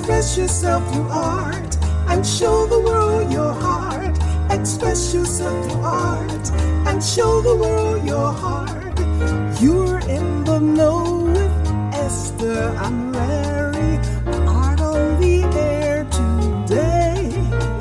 Express yourself through art and show the world your heart. Express yourself through art and show the world your heart. You're in the know with Esther and Larry. Art on the air today.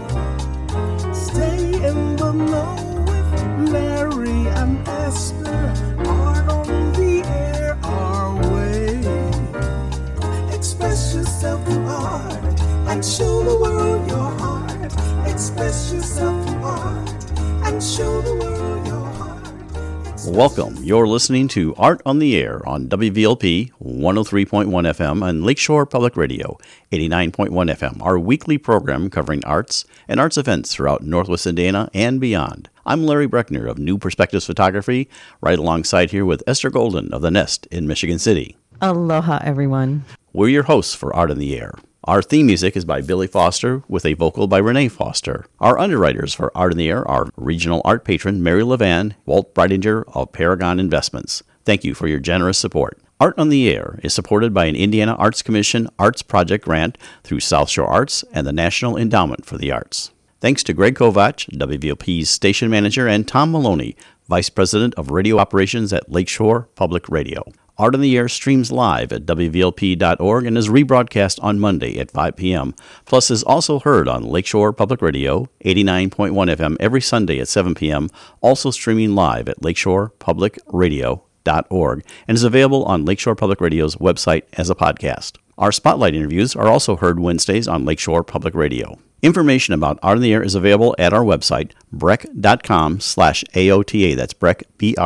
Stay in the know with Larry and Esther. Art on the air our way. Express yourself through art and show the world your heart. Express yourself through art and show the world your heart. Welcome. You're listening to Art on the Air on WVLP 103.1 FM and Lakeshore Public Radio 89.1 FM, our weekly program covering arts and arts events throughout Northwest Indiana and beyond. I'm Larry Breckner of New Perspectives Photography, right alongside here with Esther Golden of The Nest in Michigan City. Aloha, everyone. We're your hosts for Art on the Air. Our theme music is by Billy Foster with a vocal by Renee Foster. Our underwriters for Art on the Air are regional art patron Mary Levan, Walt Breidinger of Paragon Investments. Thank you for your generous support. Art on the Air is supported by an Indiana Arts Commission Arts Project grant through South Shore Arts and the National Endowment for the Arts. Thanks to Greg Kovach, WVLP's station manager, and Tom Maloney, Vice President of Radio Operations at Lakeshore Public Radio. Art on the Air streams live at WVLP.org and is rebroadcast on Monday at 5 p.m., plus is also heard on Lakeshore Public Radio, 89.1 FM every Sunday at 7 p.m., also streaming live at lakeshorepublicradio.org, and is available on Lakeshore Public Radio's website as a podcast. Our spotlight interviews are also heard Wednesdays on Lakeshore Public Radio. Information about Art on the Air is available at our website, breck.com/AOTA. That's Breck,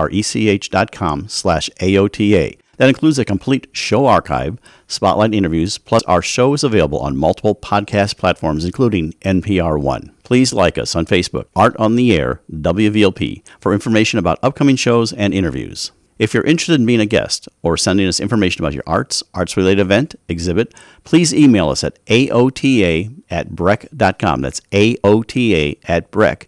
BRECH.com/AOTA. That includes a complete show archive, spotlight interviews, plus our show is available on multiple podcast platforms, including NPR One. Please like us on Facebook, Art on the Air, WVLP, for information about upcoming shows and interviews. If you're interested in being a guest or sending us information about your arts-related event, exhibit, please email us at aota@breck.com. That's aota@breck,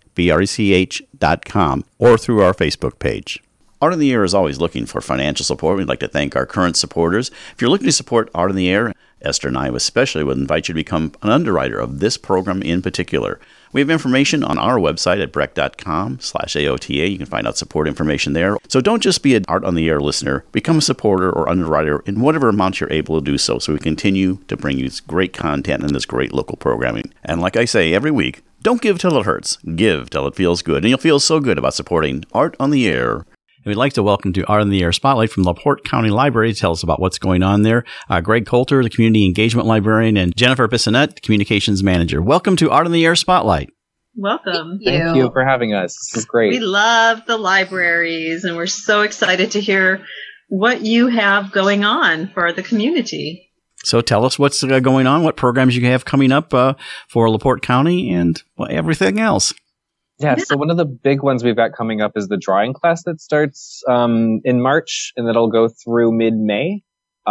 BRECH.com, or through our Facebook page. Art on the Air is always looking for financial support. We'd like to thank our current supporters. If you're looking to support Art on the Air, Esther and I especially would invite you to become an underwriter of this program in particular. We have information on our website at breck.com/AOTA. You can find out support information there. So don't just be an Art on the Air listener. Become a supporter or underwriter in whatever amount you're able to do so we continue to bring you great content and this great local programming. And like I say every week, don't give till it hurts. Give till it feels good. And you'll feel so good about supporting Art on the Air. And we'd like to welcome to Art on the Air Spotlight from LaPorte County Library to tell us about what's going on there. Greg Coulter, the Community Engagement Librarian, and Jennifer Bissonette, Communications Manager. Welcome to Art on the Air Spotlight. Welcome. Thank you for having us. This is great. We love the libraries, and we're so excited to hear what you have going on for the community. So tell us what's going on, what programs you have coming up for LaPorte County, and everything else. Yeah, so one of the big ones we've got coming up is the drawing class that starts in March, and that'll go through mid-May.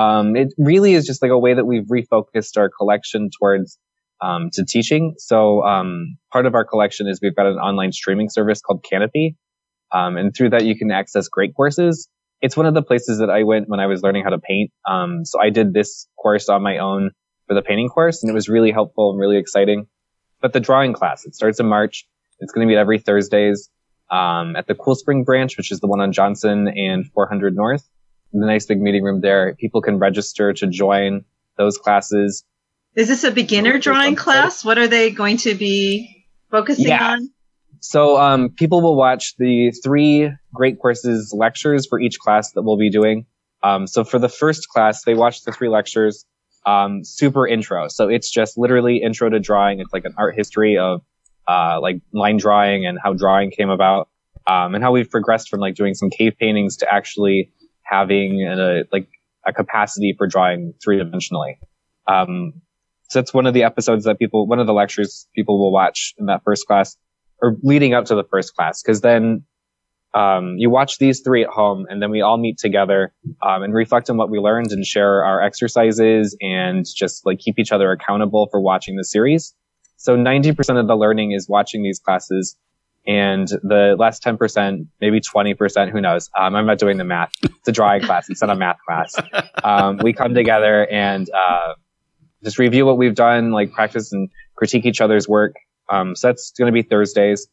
It really is just like a way that we've refocused our collection towards to teaching. So part of our collection is we've got an online streaming service called Canopy, and through that you can access great courses. It's one of the places that I went when I was learning how to paint. So I did this course on my own for the painting course, and it was really helpful and really exciting. But the drawing class, it starts in March. It's going to be every Thursdays at the Cool Spring branch, which is the one on Johnson and 400 North. The nice big meeting room there. People can register to join those classes. Is this a beginner drawing class? What are they going to be focusing on? So people will watch the 3 Great Courses lectures for each class that we'll be doing. So for the first class, they watch the 3 lectures, super intro. So it's just literally intro to drawing. It's like an art history of like line drawing and how drawing came about, and how we've progressed from like doing some cave paintings to actually having a capacity for drawing 3-dimensionally. So that's one of the episodes that one of the lectures people will watch in that first class, or leading up to the first class, because then you watch these 3 at home, and then we all meet together and reflect on what we learned and share our exercises and just like keep each other accountable for watching the series. So 90% of the learning is watching these classes, and the last 10%, maybe 20%, who knows? I'm not doing the math. It's a drawing class. It's not a math class. We come together and just review what we've done, like practice and critique each other's work. So that's going to be Thursdays.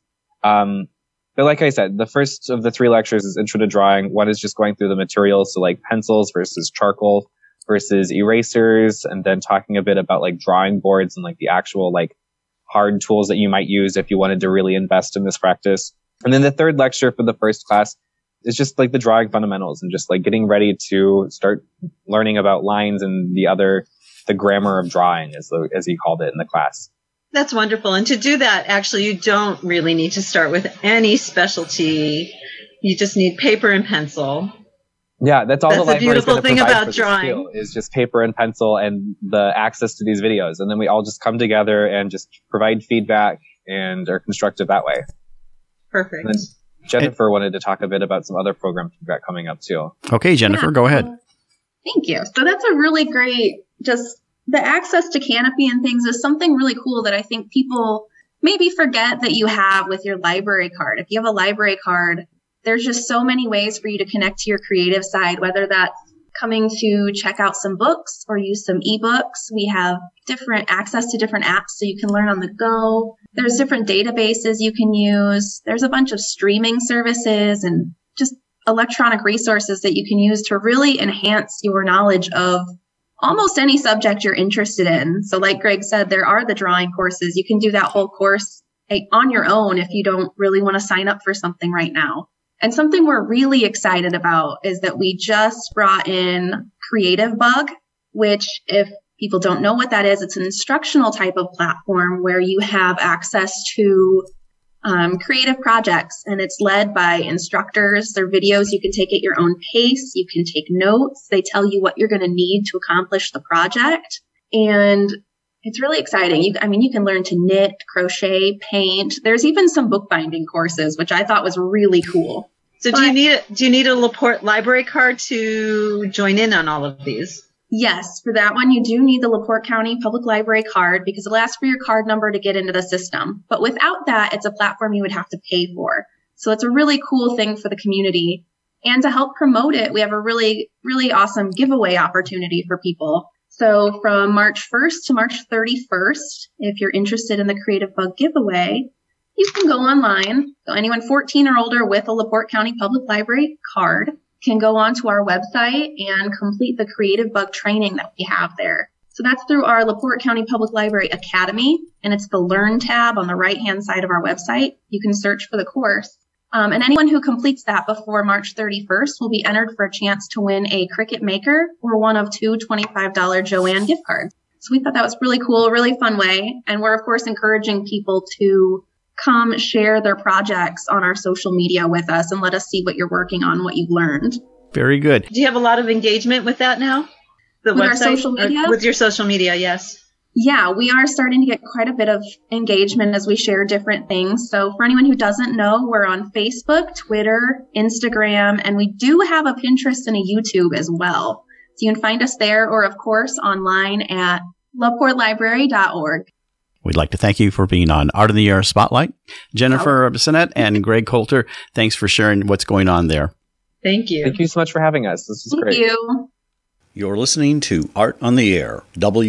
But like I said, the first of the 3 lectures is Intro to Drawing. One is just going through the materials, so like pencils versus charcoal versus erasers, and then talking a bit about like drawing boards and like the actual like hard tools that you might use if you wanted to really invest in this practice. And then the third lecture for the first class is just like the drawing fundamentals and just like getting ready to start learning about lines and the grammar of drawing, as he called it in the class. That's wonderful. And to do that, actually, you don't really need to start with any specialty. You just need paper and pencil. Yeah, that's all. That's the beautiful thing about drawing is just paper and pencil and the access to these videos. And then we all just come together and just provide feedback and are constructive that way. Perfect. And then Jennifer wanted to talk a bit about some other programs we've got coming up too. Okay, Jennifer, go ahead. Thank you. So that's a really great, just the access to Canopy and things is something really cool that I think people maybe forget that you have with your library card. If you have a library card, there's just so many ways for you to connect to your creative side, whether that's coming to check out some books or use some ebooks. We have different access to different apps so you can learn on the go. There's different databases you can use. There's a bunch of streaming services and just electronic resources that you can use to really enhance your knowledge of almost any subject you're interested in. So like Greg said, there are the drawing courses. You can do that whole course on your own if you don't really want to sign up for something right now. And something we're really excited about is that we just brought in Creative Bug, which if people don't know what that is, it's an instructional type of platform where you have access to creative projects, and it's led by instructors. They're videos you can take at your own pace. You can take notes. They tell you what you're going to need to accomplish the project. And it's really exciting. You can learn to knit, crochet, paint. There's even some bookbinding courses, which I thought was really cool. So do you need a LaPorte library card to join in on all of these? Yes, for that one, you do need the LaPorte County Public Library card because it'll ask for your card number to get into the system. But without that, it's a platform you would have to pay for. So it's a really cool thing for the community. And to help promote it, we have a really, really awesome giveaway opportunity for people. So from March 1st to March 31st, if you're interested in the Creative Bug giveaway, you can go online. So anyone 14 or older with a LaPorte County Public Library card can go onto our website and complete the Creative Bug training that we have there. So that's through our LaPorte County Public Library Academy, and it's the Learn tab on the right-hand side of our website. You can search for the course. And anyone who completes that before March 31st will be entered for a chance to win a Cricut Maker or one of 2 $25 Joann gift cards. So we thought that was really cool, a really fun way. And we're, of course, encouraging people to come share their projects on our social media with us and let us see what you're working on, what you've learned. Very good. Do you have a lot of engagement with that now? With website, our social media? With your social media, yes. Yeah, we are starting to get quite a bit of engagement as we share different things. So for anyone who doesn't know, we're on Facebook, Twitter, Instagram, and we do have a Pinterest and a YouTube as well. So you can find us there or, of course, online at laportelibrary.org. We'd like to thank you for being on Art in the Air Spotlight. Jennifer Bissonette and Greg Coulter, thanks for sharing what's going on there. Thank you. Thank you so much for having us. This is great. Thank you. You're listening to Art on the Air,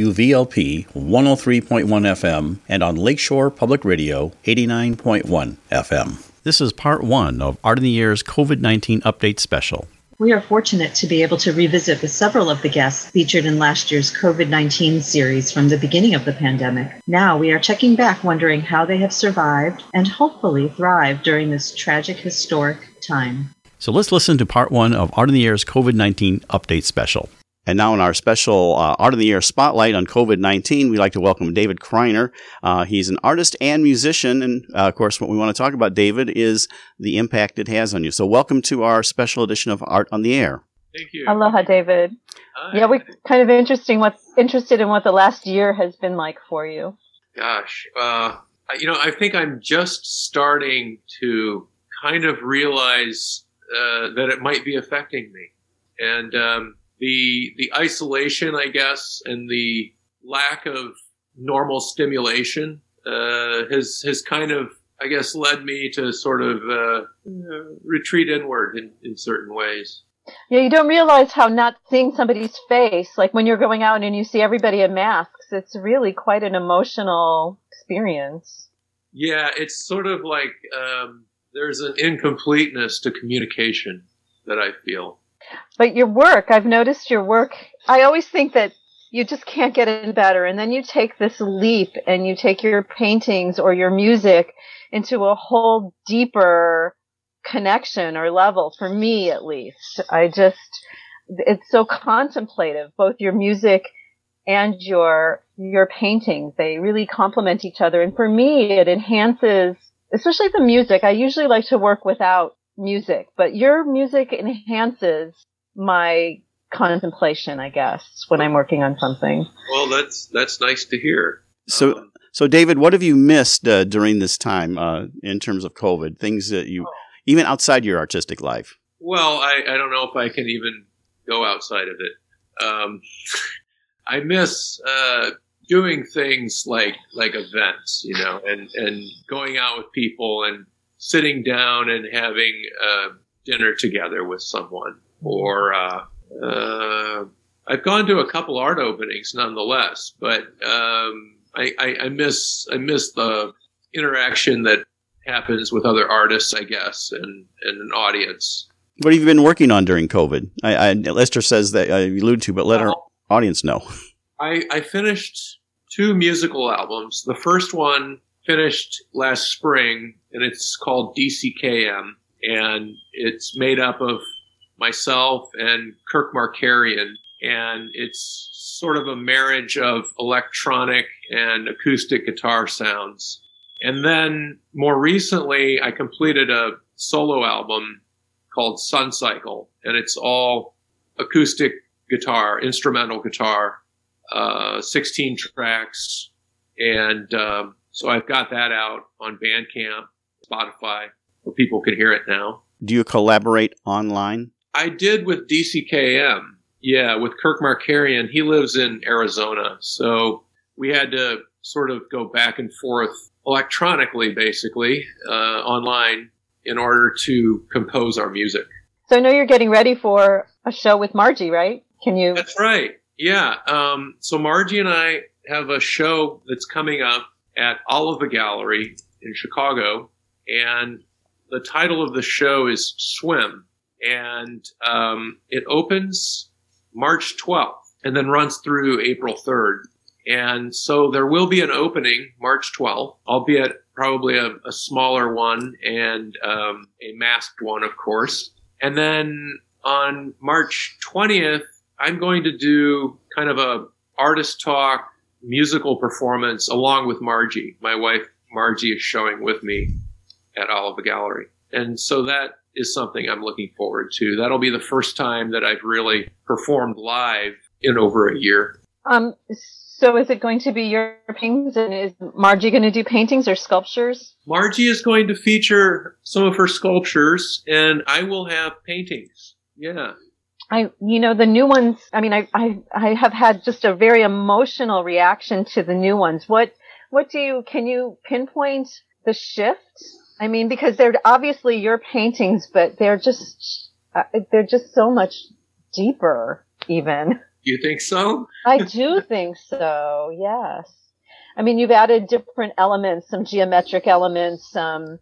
WVLP 103.1 FM, and on Lakeshore Public Radio 89.1 FM. This is part 1 of Art in the Air's COVID-19 Update Special. We are fortunate to be able to revisit with several of the guests featured in last year's COVID-19 series from the beginning of the pandemic. Now we are checking back, wondering how they have survived and hopefully thrived during this tragic, historic time. So let's listen to part 1 of Art in the Air's COVID-19 Update Special. And now in our special Art in the Air Spotlight on COVID-19, we'd like to welcome David Kreiner. He's an artist and musician. And, of course, what we want to talk about, David, is the impact it has on you. So welcome to our special edition of Art on the Air. Thank you. Aloha, David. Hi. Yeah, we're kind of interested in what the last year has been like for you. Gosh, I think I'm just starting to kind of realize that it might be affecting me. And the isolation, I guess, and the lack of normal stimulation has kind of, I guess, led me to sort of retreat inward in certain ways. Yeah, you don't realize how not seeing somebody's face, like when you're going out and you see everybody in masks, it's really quite an emotional experience. Yeah, it's sort of like there's an incompleteness to communication that I feel. But your work, I've noticed your work, I always think that you just can't get any better. And then you take this leap and you take your paintings or your music into a whole deeper connection or level, for me at least. It's so contemplative, both your music and your paintings. They really complement each other. And for me, it enhances, especially the music. I usually like to work without music, but your music enhances my contemplation, I guess, when I'm working on something. Well, that's nice to hear. So David, what have you missed during this time in terms of COVID? Things that you, even outside your artistic life? Well, I don't know if I can even go outside of it. I miss doing things like events, and going out with people and sitting down and having dinner together with someone. Or I've gone to a couple art openings nonetheless, but I miss the interaction that happens with other artists, I guess, and an audience. What have you been working on during COVID? Lester says that you allude to, but let our audience know. I finished 2 musical albums. The first one finished last spring, and it's called DCKM, and it's made up of myself and Kirk Markarian, and it's sort of a marriage of electronic and acoustic guitar sounds. And then more recently, I completed a solo album called Sun Cycle, and it's all acoustic guitar, instrumental guitar, 16 tracks. And so I've got that out on Bandcamp, Spotify, where people can hear it now. Do you collaborate online? I did with DCKM. Yeah, with Kirk Markarian. He lives in Arizona. So we had to sort of go back and forth electronically, basically, online in order to compose our music. So I know you're getting ready for a show with Margie, right? That's right. Yeah. So Margie and I have a show that's coming up at Olive Gallery in Chicago. And the title of the show is Swim. And it opens March 12th and then runs through April 3rd. And so there will be an opening March 12th, albeit probably a smaller one and a masked one, of course. And then on March 20th, I'm going to do kind of a artist talk musical performance along with Margie. My wife, Margie, is showing with me at Olive Gallery. And so that is something I'm looking forward to. That'll be the first time that I've really performed live in over a year. So is it going to be your paintings, and is Margie going to do paintings or sculptures? Margie is going to feature some of her sculptures, and I will have paintings. Yeah. The new ones, I have had just a very emotional reaction to the new ones. Can you pinpoint the shift? I mean, because they're obviously your paintings, but they're just so much deeper even. You think so? I do think so, yes. I mean, you've added different elements, some geometric elements, some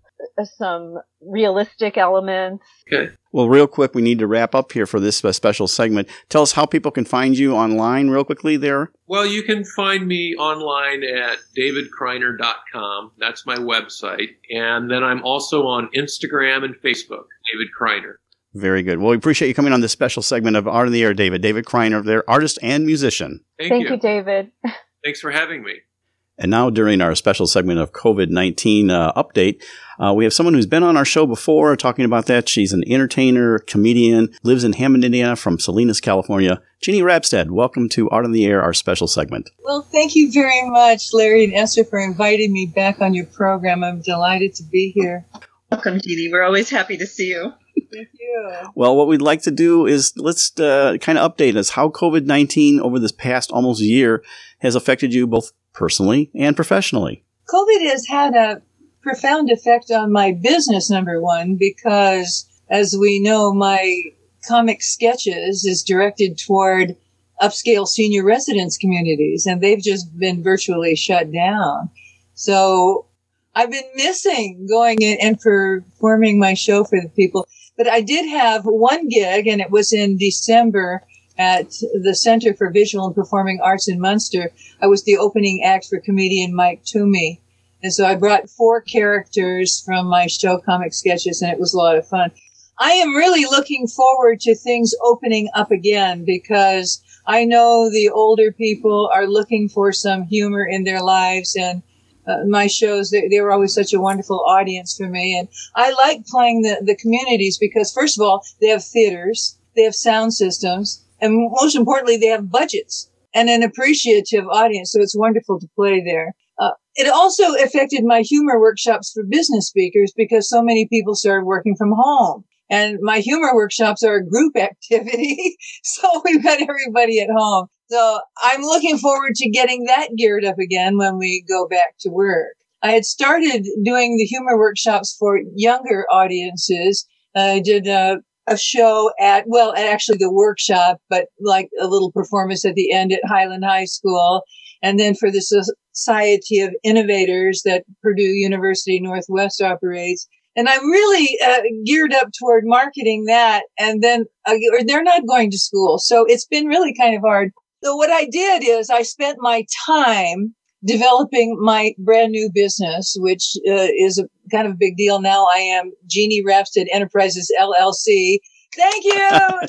realistic elements. Okay. Well, real quick, we need to wrap up here for this special segment. Tell us how people can find you online real quickly there. Well, you can find me online at davidkreiner.com. That's my website. And then I'm also on Instagram and Facebook, David Kreiner. Very good. Well, we appreciate you coming on this special segment of Art in the Air, David. David Kreiner, their artist and musician. Thank you, David. Thanks for having me. And now during our special segment of COVID-19 update, we have someone who's been on our show before talking about that. She's an entertainer, comedian, lives in Hammond, Indiana, from Salinas, California. Jeannie Rabstead, welcome to Art in the Air, our special segment. Well, thank you very much, Larry and Esther, for inviting me back on your program. I'm delighted to be here. Welcome, Jeannie. We're always happy to see you. Thank you. Well, what we'd like to do is let's kind of update us how COVID-19 over this past almost year has affected you both personally and professionally. COVID has had a profound effect on my business, number one, because as we know, my comic sketches is directed toward upscale senior residence communities, and they've just been virtually shut down. So I've been missing going in and performing my show for the people. But I did have one gig, and it was in December at the Center for Visual and Performing Arts in Munster. I was the opening act for comedian Mike Toomey. And so I brought 4 characters from my show, Comic Sketches, and it was a lot of fun. I am really looking forward to things opening up again, because I know the older people are looking for some humor in their lives, and my shows, they were always such a wonderful audience for me. And I like playing the communities because, first of all, they have theaters, they have sound systems, and most importantly, they have budgets and an appreciative audience. So it's wonderful to play there. It also affected my humor workshops for business speakers because so many people started working from home. And my humor workshops are a group activity. So we've got everybody at home. So I'm looking forward to getting that geared up again when we go back to work. I had started doing the humor workshops for younger audiences. I did a show actually the workshop, but like a little performance at the end at Highland High School. And then for the Society of Innovators that Purdue University Northwest operates. And I'm really geared up toward marketing that. And then they're not going to school. So it's been really kind of hard. So what I did is I spent my time developing my brand new business, which is a kind of a big deal now. I am Jeannie Rapstead Enterprises, LLC. Thank you.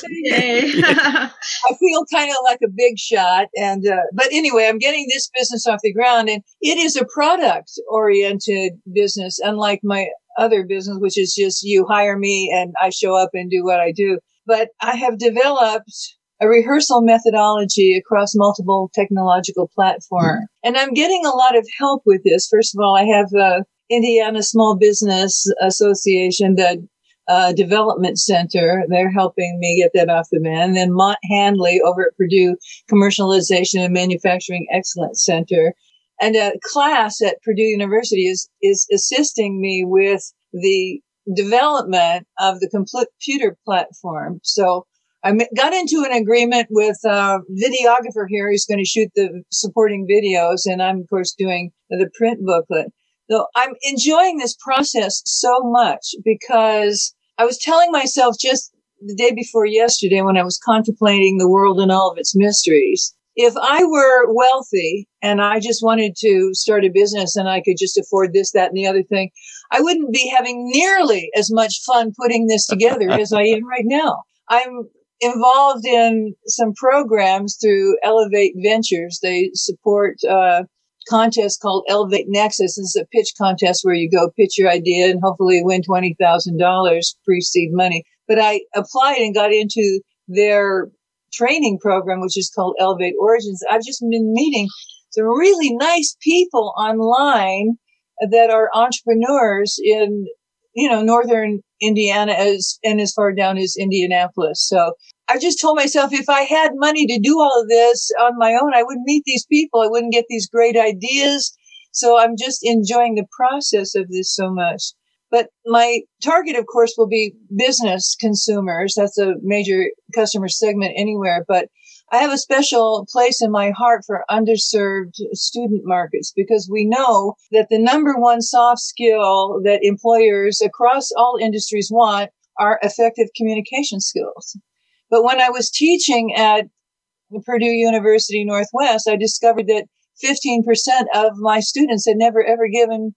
I feel kind of like a big shot. And, but anyway, I'm getting this business off the ground, and it is a product oriented business, unlike my other business, which is just you hire me and I show up and do what I do. But I have developed a rehearsal methodology across multiple technological platforms. And I'm getting a lot of help with this. First of all, I have Indiana Small Business Association, the Development Center. They're helping me get that off the ground. And then Mont Handley over at Purdue Commercialization and Manufacturing Excellence Center. And a class at Purdue University is assisting me with the development of the computer platform. So I got into an agreement with a videographer here who's going to shoot the supporting videos, and I'm, of course, doing the print booklet. So I'm enjoying this process so much because I was telling myself just the day before yesterday when I was contemplating the world and all of its mysteries, if I were wealthy and I just wanted to start a business and I could just afford this, that, and the other thing, I wouldn't be having nearly as much fun putting this together as I am right now. I'm involved in some programs through Elevate Ventures. They support a contest called Elevate Nexus. This is a pitch contest where you go pitch your idea and hopefully win $20,000 pre-seed money. But I applied and got into their training program, which is called Elevate Origins. I've just been meeting some really nice people online that are entrepreneurs in, northern Indiana and as far down as Indianapolis. So I just told myself if I had money to do all of this on my own, I wouldn't meet these people. I wouldn't get these great ideas. So I'm just enjoying the process of this so much. But my target, of course, will be business consumers. That's a major customer segment anywhere. But I have a special place in my heart for underserved student markets because we know that the number one soft skill that employers across all industries want are effective communication skills. But when I was teaching at Purdue University Northwest, I discovered that 15% of my students had never ever given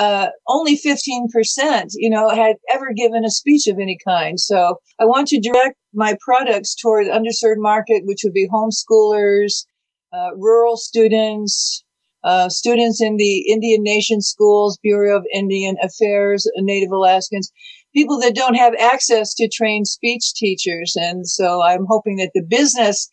only 15%, had ever given a speech of any kind. So I want to direct my products toward underserved market, which would be homeschoolers, rural students, students in the Indian Nation schools, Bureau of Indian Affairs, Native Alaskans, people that don't have access to trained speech teachers. And so I'm hoping that the business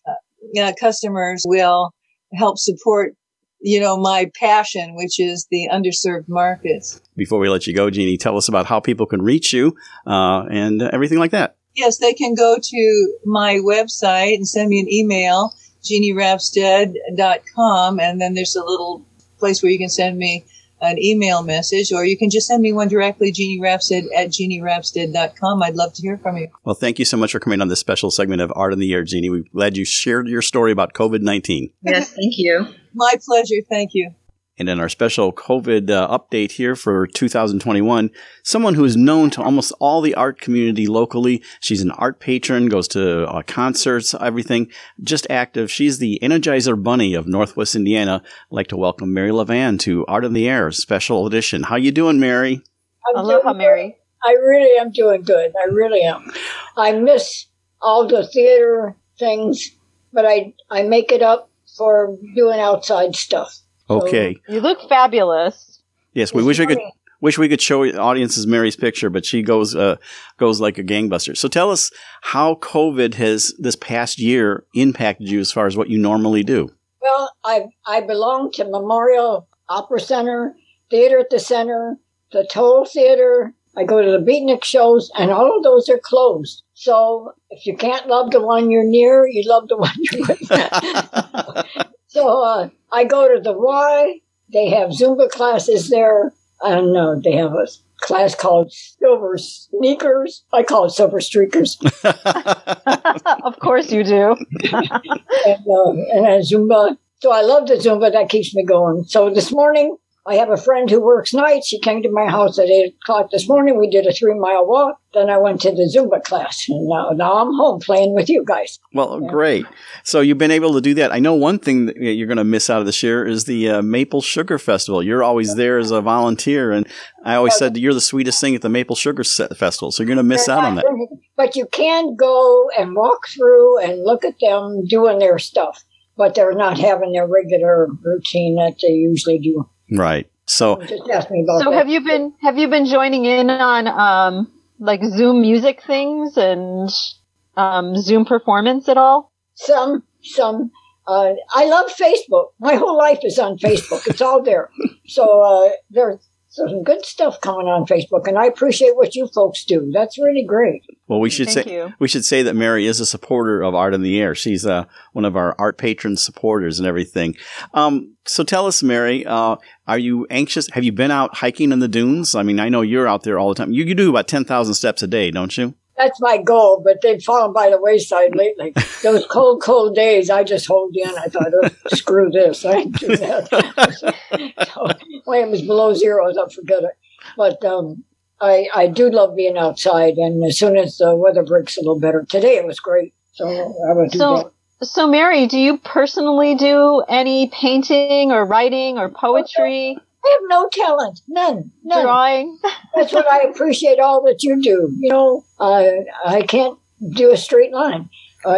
customers will help support my passion, which is the underserved markets. Before we let you go, Jeannie, tell us about how people can reach you and everything like that. Yes, they can go to my website and send me an email, JeannieRapstead.com, and then there's a little place where you can send me an email message, or you can just send me one directly, Jeannie Rapstead at JeannieRapstead.com. I'd love to hear from you. Well, thank you so much for coming on this special segment of Art in the Air, Jeannie. We're glad you shared your story about COVID-19. Yes, thank you. My pleasure. Thank you. And in our special COVID update here for 2021, someone who is known to almost all the art community locally. She's an art patron, goes to concerts, everything, just active. She's the Energizer Bunny of Northwest Indiana. I'd like to welcome Mary Levan to Art in the Air special edition. How you doing, Mary? Aloha, Mary. I really am doing good. I really am. I miss all the theater things, but I make it up for doing outside stuff. Okay. You look fabulous. Yes, we wish we could show audiences Mary's picture, but she goes like a gangbuster. So tell us how COVID has this past year impacted you as far as what you normally do. Well, I belong to Memorial Opera Center, Theater at the Center, the Toll Theater. I go to the Beatnik shows, and all of those are closed. So if you can't love the one you're near, you love the one you're with. So I go to the Y. They have Zumba classes there, and they have a class called Silver Sneakers. I call it Silver Streakers. Of course you do. and Zumba. So I love the Zumba. That keeps me going. So this morning, I have a friend who works nights. She came to my house at 8 o'clock this morning. We did a 3-mile walk. Then I went to the Zumba class. And now I'm home playing with you guys. Well, great. So you've been able to do that. I know one thing that you're going to miss out of this year is the Maple Sugar Festival. You're always there as a volunteer. And I always said you're the sweetest thing at the Maple Sugar Festival. So you're going to miss out on that. But you can go and walk through and look at them doing their stuff. But they're not having their regular routine that they usually do. Right. So just ask me about that. have you been joining in on like Zoom music things and Zoom performance at all? Some. I love Facebook. My whole life is on Facebook. It's all there. So there's some good stuff coming on Facebook, and I appreciate what you folks do. That's really great. Well, we should say that Mary is a supporter of Art in the Air. She's one of our art patron supporters and everything. So tell us, Mary, are you anxious? Have you been out hiking in the dunes? I mean, I know you're out there all the time. You do about 10,000 steps a day, don't you? That's my goal, but they've fallen by the wayside lately. Those cold days, I just hold in. I thought, screw this. I ain't do that. So, when it was below zero, I thought, forget it. But I do love being outside, and as soon as the weather breaks a little better, today it was great. So I would do that. So, Mary, do you personally do any painting or writing or poetry? I have no talent. None. Drawing? That's what I appreciate all that you do. You know, I can't do a straight line.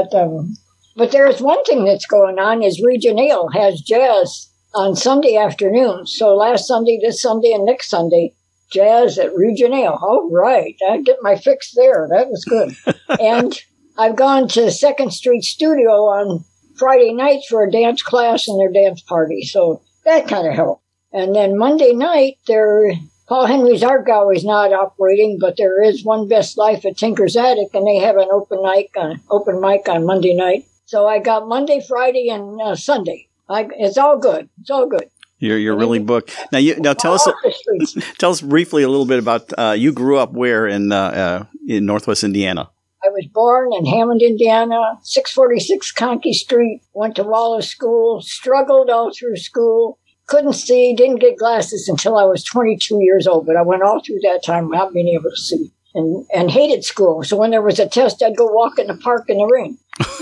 But there's one thing that's going on is Region Ale has jazz on Sunday afternoons. So last Sunday, this Sunday, and next Sunday, jazz at Region Ale. All right. I get my fix there. That was good. And I've gone to 2nd Street Studio on Friday nights for a dance class and their dance party. So that kind of helped. And then Monday night, Paul Henry's Art Gallery is not operating, but there is One Best Life at Tinker's Attic, and they have an open mic on Monday night. So I got Monday, Friday, and Sunday. It's all good. It's all good. You're really booked. Now tell us briefly a little bit about you grew up where in Northwest Indiana. I was born in Hammond, Indiana, 646 Conkey Street. Went to Wallace School. Struggled all through school. Couldn't see, didn't get glasses until I was 22 years old, but I went all through that time without being able to see and hated school. So when there was a test, I'd go walk in the park in the rain.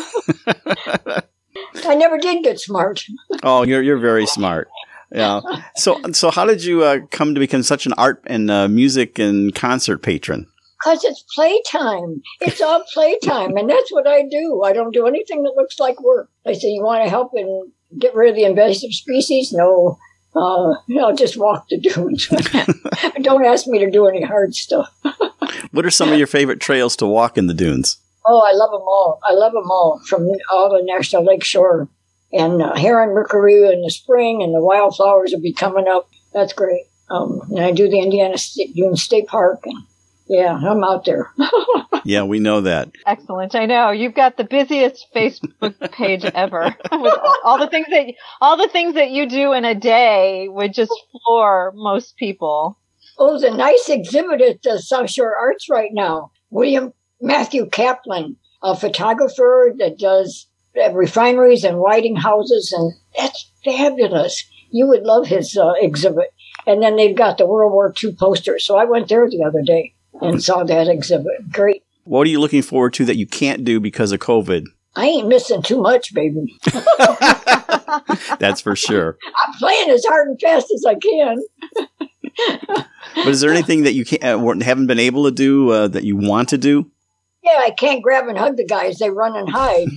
I never did get smart. Oh, you're very smart. Yeah. So how did you come to become such an art and music and concert patron? Because it's playtime. It's all playtime, and that's what I do. I don't do anything that looks like work. They say, you want to help and get rid of the invasive species? No. I'll just walk the dunes. Don't ask me to do any hard stuff. What are some of your favorite trails to walk in the dunes? Oh, I love them all. I love them all, from all the National Lake Shore. And Heron Rookery in the spring, and the wildflowers will be coming up. That's great. And I do the Indiana Dunes State Park. And Yeah, I'm out there. Yeah, we know that. Excellent. I know you've got the busiest Facebook page ever. With all the things that you do in a day would just floor most people. Oh, there's a nice exhibit at the South Shore Arts right now. William Matthew Kaplan, a photographer that does refineries and whiting houses, and that's fabulous. You would love his exhibit. And then they've got the World War II poster. So I went there the other day and saw that exhibit. Great. What are you looking forward to that you can't do because of COVID? I ain't missing too much, baby. That's for sure. I'm playing as hard and fast as I can. But is there anything that you haven't been able to do that you want to do? Yeah, I can't grab and hug the guys. They run and hide,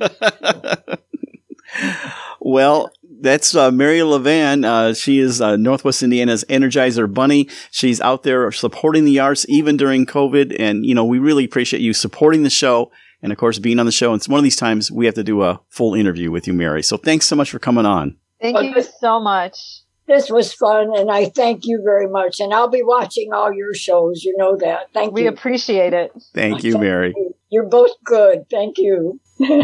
Well, that's Mary Levan. She is Northwest Indiana's Energizer Bunny. She's out there supporting the arts even during COVID. And, we really appreciate you supporting the show and, of course, being on the show. And one of these times we have to do a full interview with you, Mary. So thanks so much for coming on. Thank you so much. This was fun, and I thank you very much. And I'll be watching all your shows. You know that. Thank you. We appreciate it. Thank you, Mary. You're both good. Thank you.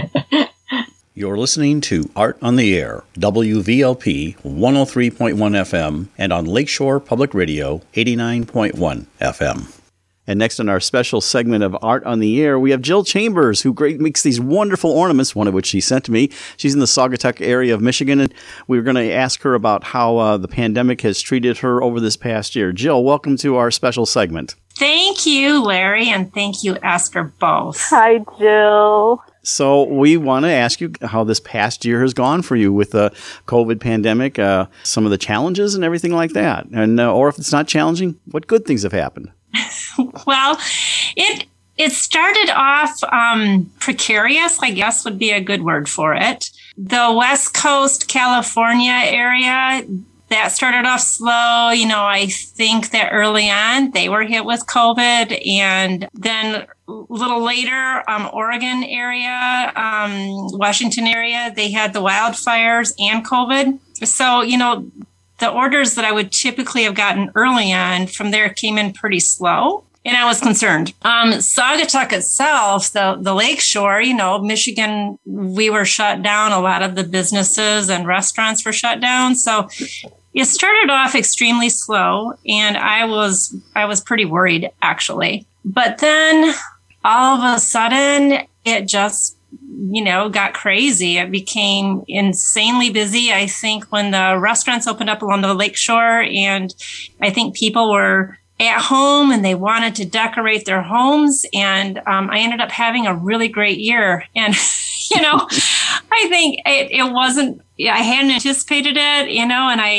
You're listening to Art on the Air, WVLP 103.1 FM, and on Lakeshore Public Radio 89.1 FM. And next on our special segment of Art on the Air, we have Jill Chambers, who makes these wonderful ornaments, one of which she sent to me. She's in the Saugatuck area of Michigan, and we're going to ask her about how the pandemic has treated her over this past year. Jill, welcome to our special segment. Thank you, Larry, and thank you, Esther, both. Hi, Jill. So we want to ask you how this past year has gone for you with the COVID pandemic, some of the challenges and everything like that. And or if it's not challenging, what good things have happened? Well, it started off precarious, I guess would be a good word for it. The West Coast, California area, that started off slow. I think that early on they were hit with COVID, and then a little later, Oregon area, Washington area, they had the wildfires and COVID. So, the orders that I would typically have gotten early on from there came in pretty slow. And I was concerned. Saugatuck itself, the lakeshore, Michigan, we were shut down. A lot of the businesses and restaurants were shut down. So it started off extremely slow, and I was pretty worried, actually. But then all of a sudden, it just got crazy. It became insanely busy. I think when the restaurants opened up along the lakeshore, and I think people were at home and they wanted to decorate their homes. And I ended up having a really great year. And, I think it wasn't, I hadn't anticipated it, and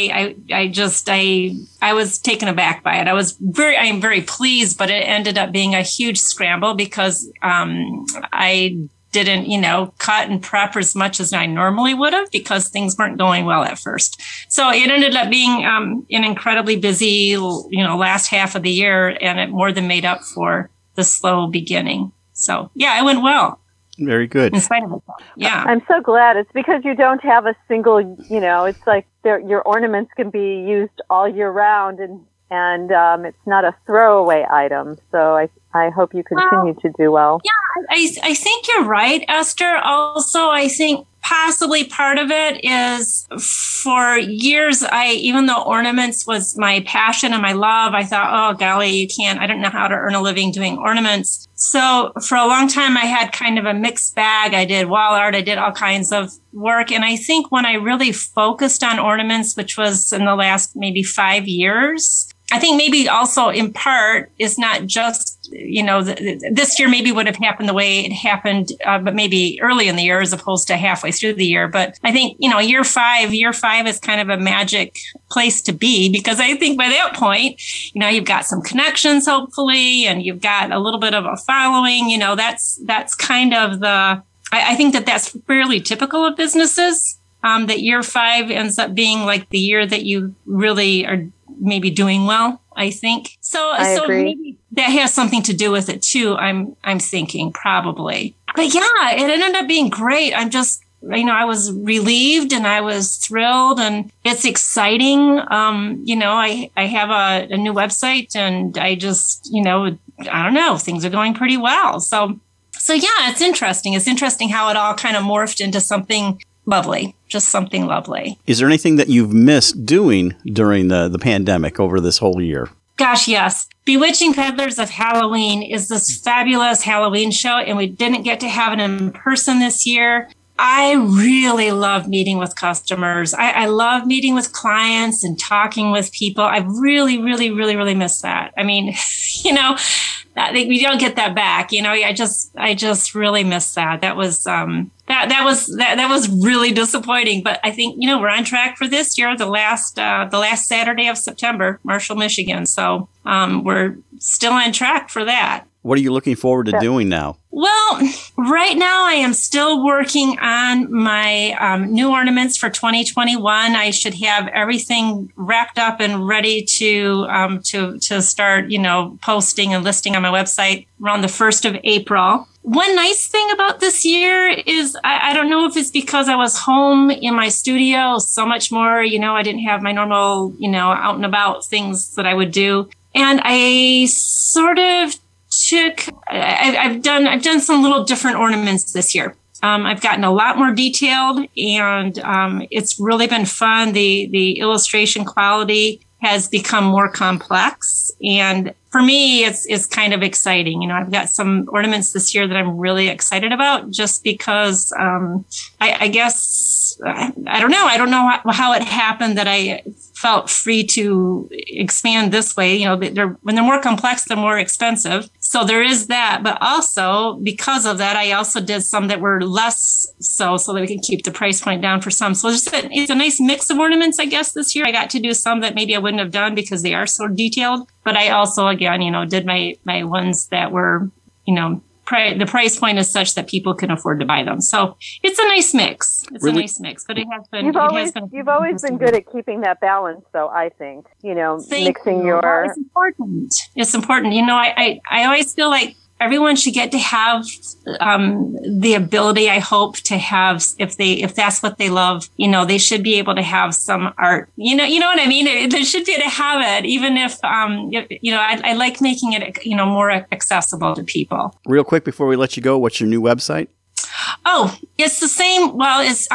I was taken aback by it. I am very pleased, but it ended up being a huge scramble because I didn't, cut and prep as much as I normally would have because things weren't going well at first. So it ended up being an incredibly busy, last half of the year, and it more than made up for the slow beginning. So, yeah, it went well. Very good. In spite of itself. Yeah. I'm so glad. It's because you don't have a single, it's like your ornaments can be used all year round, and it's not a throwaway item. So I hope you continue to do well. Yeah, I think you're right, Esther. Also, I think possibly part of it is for years, even though ornaments was my passion and my love, I thought, oh, golly, I don't know how to earn a living doing ornaments. So for a long time, I had kind of a mixed bag. I did wall art. I did all kinds of work. And I think when I really focused on ornaments, which was in the last maybe 5 years, I think maybe also in part is not just, this year maybe would have happened the way it happened, but maybe early in the year as opposed to halfway through the year. But I think, year five is kind of a magic place to be, because I think by that point, you've got some connections, hopefully, and you've got a little bit of a following. That's kind of I think that's fairly typical of businesses, that year 5 ends up being like the year that you really are maybe doing well, I think. So maybe that has something to do with it too. I'm thinking probably, but yeah, it ended up being great. I'm just, I was relieved and I was thrilled, and it's exciting. I have a new website, and I just, I don't know, things are going pretty well. So yeah, it's interesting. It's interesting how it all kind of morphed into something lovely, just something lovely. Is there anything that you've missed doing during the pandemic over this whole year? Gosh, yes. Bewitching Peddlers of Halloween is this fabulous Halloween show, and we didn't get to have it in person this year. I really love meeting with customers. I love meeting with clients and talking with people. I really, really, really, really miss that. I mean, you know, we don't get that back. You know, I just really miss that. That was that was really disappointing. But I think, you know, we're on track for this year, the last Saturday of September, Marshall, Michigan. So we're still on track for that. What are you looking forward to doing now? Well, right now I am still working on my new ornaments for 2021. I should have everything wrapped up and ready to start, you know, posting and listing on my website around the 1st of April. One nice thing about this year is I don't know if it's because I was home in my studio so much more, you know, I didn't have my normal, you know, out and about things that I would do. And I sort of I've done some little different ornaments this year. I've gotten a lot more detailed, and it's really been fun. The illustration quality has become more complex, and for me, it's kind of exciting. You know, I've got some ornaments this year that I'm really excited about, just because I guess I don't know. I don't know how it happened that I felt free to expand this way. You know, when they're more complex, they're more expensive. So there is that. But also because of that, I also did some that were less so that we can keep the price point down for some. So it's a nice mix of ornaments, I guess, this year. I got to do some that maybe I wouldn't have done because they are so detailed. But I also, again, you know, did my ones that were, you know, the price point is such that people can afford to buy them. So it's a nice mix. It's really? A nice mix, but it has been. You've always been good at keeping that balance, though. I think, you know, mixing your. Well, it's important. It's important. You know, I always feel like everyone should get to have the ability, I hope, to have, if that's what they love, you know, they should be able to have some art. You know what I mean? They should be able to have it, even if, you know, I like making it, you know, more accessible to people. Real quick before we let you go, what's your new website? Oh, it's the same. Well, it's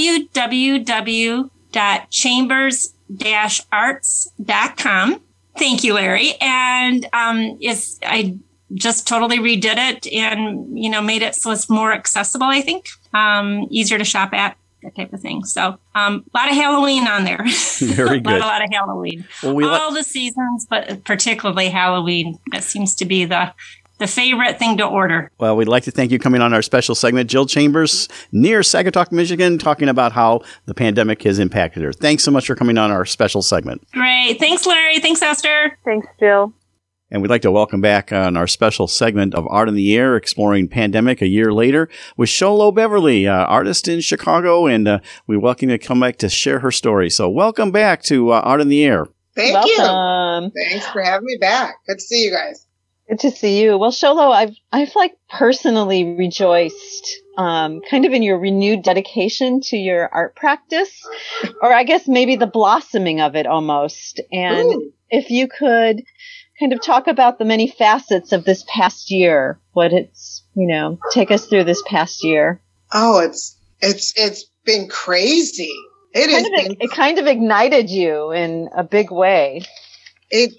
www.chambers-arts.com. Thank you, Larry. And I just totally redid it and, you know, made it so it's more accessible, I think, easier to shop at, that type of thing. So a lot of Halloween on there. Very good. a lot of Halloween. Well, all the seasons, but particularly Halloween. That seems to be the favorite thing to order. Well, we'd like to thank you coming on our special segment. Jill Chambers, near Saugatuck, Michigan, talking about how the pandemic has impacted her. Thanks so much for coming on our special segment. Great. Thanks, Larry. Thanks, Esther. Thanks, Jill. And we'd like to welcome back on our special segment of Art in the Air, exploring pandemic a year later, with Sholo Beverly, artist in Chicago, and we welcome you to come back to share her story. So welcome back to Art in the Air. Thank you. Thanks for having me back. Good to see you guys. Good to see you. Well, Sholo, I've like personally rejoiced kind of in your renewed dedication to your art practice, or I guess maybe the blossoming of it almost. And if you could kind of talk about the many facets of this past year, what it's, you know, take us through this past year. Oh, it's been crazy. It kind of ignited you in a big way. It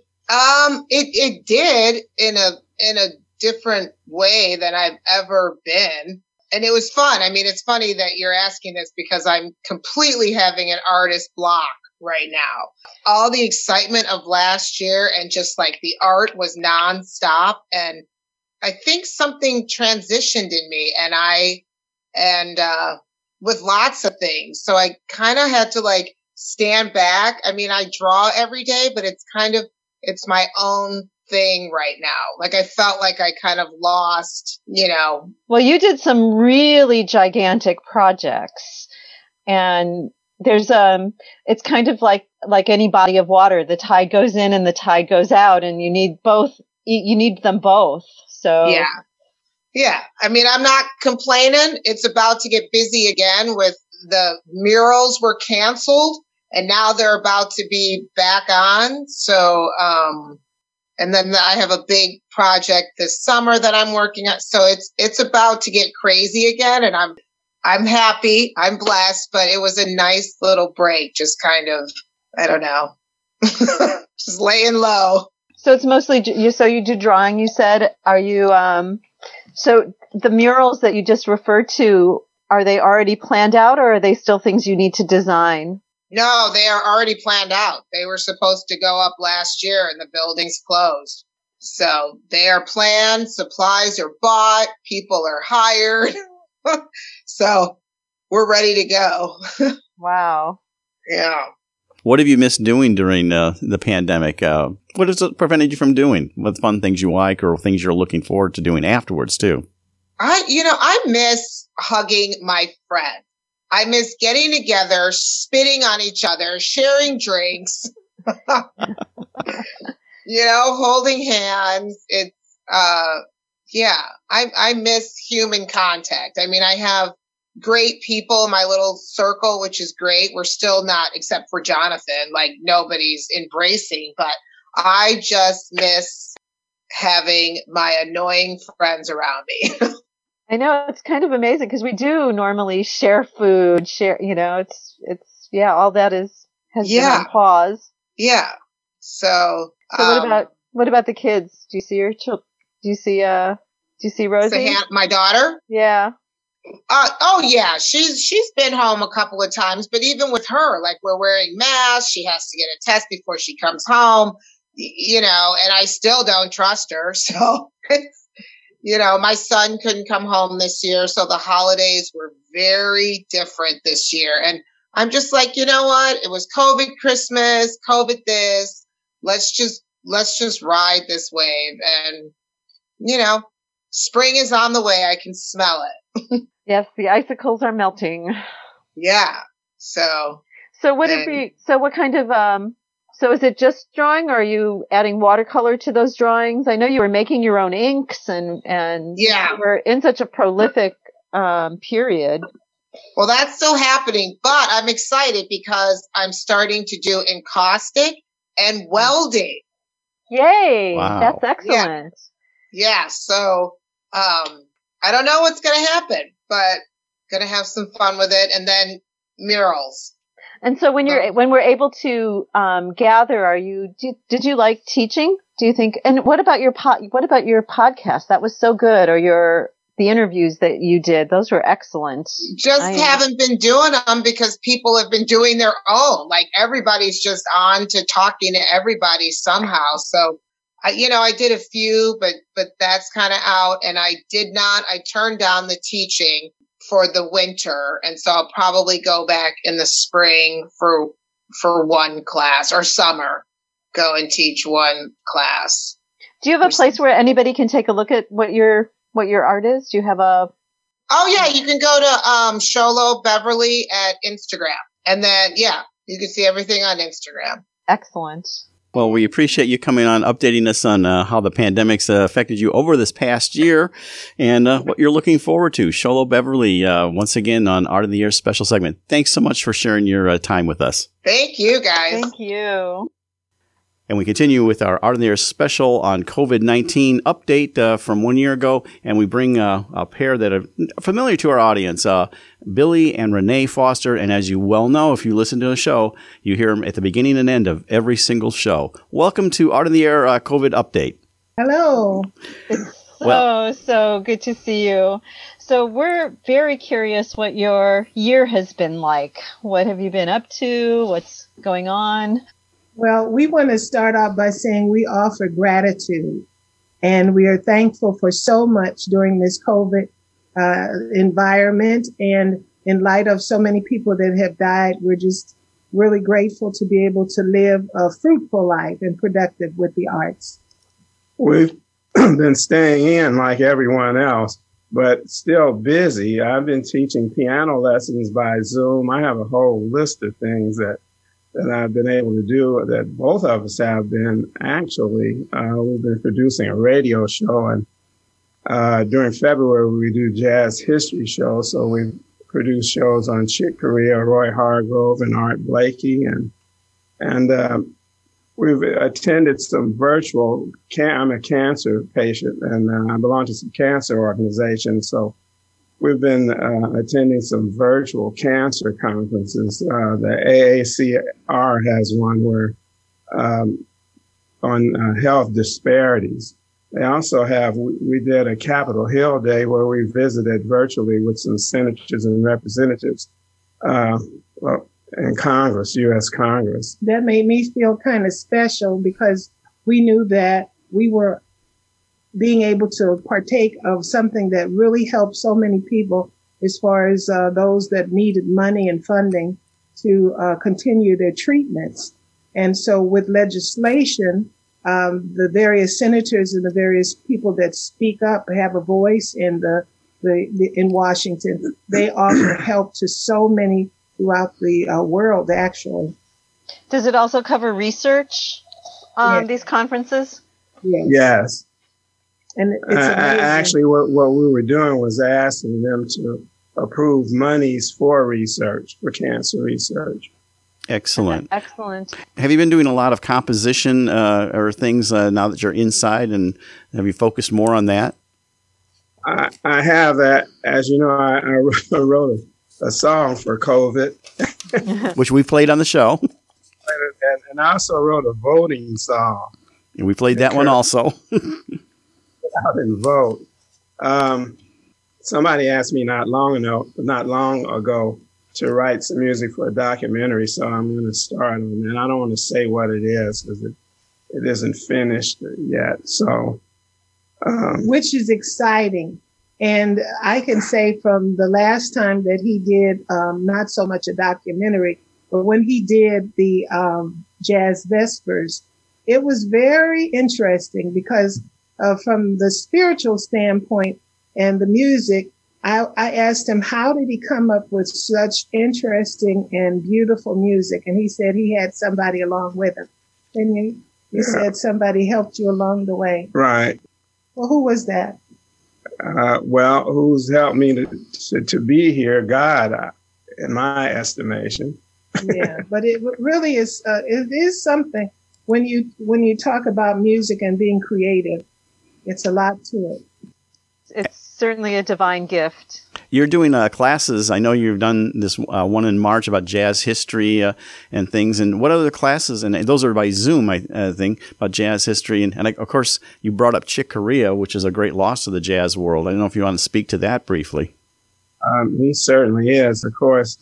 did in a different way than I've ever been. And it was fun. I mean, it's funny that you're asking this because I'm completely having an artist block right now. All the excitement of last year and just like the art was nonstop. And I think something transitioned in me and with lots of things. So I kind of had to like stand back. I mean, I draw every day, but it's my own thing right now. Like I felt like I kind of lost, you know. Well, you did some really gigantic projects, and there's it's kind of like any body of water. The tide goes in and the tide goes out, and you need both. You need them both. So yeah. I mean, I'm not complaining. It's about to get busy again with the murals were canceled. And now they're about to be back on. So, And then I have a big project this summer that I'm working on. So it's about to get crazy again. And I'm happy. I'm blessed, but it was a nice little break. Just kind of, I don't know, just laying low. So it's mostly so you do drawing, you said. Are you so the murals that you just referred to, are they already planned out, or are they still things you need to design? No, they are already planned out. They were supposed to go up last year and the building's closed. So they are planned, supplies are bought, people are hired. So we're ready to go. Wow. Yeah. What have you missed doing during the pandemic? What has it prevented you from doing? What fun things you like or things you're looking forward to doing afterwards too? I miss hugging my friends. I miss getting together, spitting on each other, sharing drinks, holding hands. It's, I miss human contact. I mean, I have great people in my little circle, which is great. We're still not, except for Jonathan, like nobody's embracing, but I just miss having my annoying friends around me. I know, it's kind of amazing because we do normally share food, it's all that has been on pause. Yeah. So what about the kids? Do you see do you see Rosie? My daughter? Yeah. Yeah. She's been home a couple of times, but even with her, like we're wearing masks, she has to get a test before she comes home, and I still don't trust her. So my son couldn't come home this year, so the holidays were very different this year. And I'm just like, you know what? It was COVID Christmas, COVID this. Let's just ride this wave. And, spring is on the way. I can smell it. Yes, the icicles are melting. Yeah. So what kind of so is it just drawing, or are you adding watercolor to those drawings? I know you were making your own inks and you were in such a prolific period. Well, that's still happening, but I'm excited because I'm starting to do encaustic and welding. Yay! Wow. That's excellent. Yeah. So I don't know what's going to happen, but going to have some fun with it, and then murals. And so when we're able to gather, did you like teaching? Do you think? And what about your podcast? That was so good. Or the interviews that you did, those were excellent. Haven't been doing them because people have been doing their own. Like everybody's just on to talking to everybody somehow. So I did a few, but that's kind of out. And I turned down the teaching for the winter, and so I'll probably go back in the spring for one class, or summer, go and teach one class. Do you have a place where anybody can take a look at what your art is? Do you have a? Oh yeah, you can go to Sholo Beverly at Instagram, and then you can see everything on Instagram. Excellent. Well, we appreciate you coming on, updating us on how the pandemic's affected you over this past year and what you're looking forward to. Sholo Beverly, once again on Art of the Year special segment. Thanks so much for sharing your time with us. Thank you, guys. Thank you. And we continue with our Art of the Year special on COVID-19 update from 1 year ago. And we bring a pair that are familiar to our audience, Billy and Renee Foster. And as you well know, if you listen to the show, you hear them at the beginning and end of every single show. Welcome to Art of the Air COVID update. Hello. It's so good to see you. So we're very curious what your year has been like. What have you been up to? What's going on? Well, we want to start off by saying we offer gratitude, and we are thankful for so much during this COVID environment. And in light of so many people that have died, we're just really grateful to be able to live a fruitful life and productive with the arts. We've been staying in like everyone else, but still busy. I've been teaching piano lessons by Zoom. I have a whole list of things that I've been able to do that both of us have been actually. We've been producing a radio show, and during February we do jazz history shows. So we produce shows on Chick Corea, Roy Hargrove, and Art Blakey, and we've attended some virtual. I'm a cancer patient, and I belong to some cancer organizations. So we've been attending some virtual cancer conferences. The AACR has one where on health disparities. They also have, we did a Capitol Hill Day where we visited virtually with some senators and representatives in Congress, U.S. Congress. That made me feel kind of special because we knew that we were being able to partake of something that really helped so many people as far as those that needed money and funding to continue their treatments. And so with legislation, the various senators and the various people that speak up have a voice in in Washington. They offer help to so many throughout the world, actually. Does it also cover research, these conferences? Yes. And it's actually, what we were doing was asking them to approve monies for research, for cancer research. Excellent. Excellent. Have you been doing a lot of composition or things now that you're inside, and have you focused more on that? I have that. As you know, I wrote a song for COVID. Which we played on the show. And I also wrote a voting song. And we played that one also. Out and vote. Somebody asked me not long ago to write some music for a documentary, so I'm going to start on that. I don't want to say what it is because it isn't finished yet. So, which is exciting, and I can say from the last time that he did, not so much a documentary, but when he did the Jazz Vespers, it was very interesting because from the spiritual standpoint and the music, I asked him, how did he come up with such interesting and beautiful music? And he said he had somebody along with him. And you said somebody helped you along the way. Right. Well, who was that? Well, who's helped me to be here? God, in my estimation. Yeah, but it really is. It is something when you talk about music and being creative. It's a lot to it. It's certainly a divine gift. You're doing classes. I know you've done this one in March about jazz history and things. And what other classes? And those are by Zoom, I think, about jazz history. And of course, you brought up Chick Corea, which is a great loss to the jazz world. I don't know if you want to speak to that briefly. He certainly is, of course.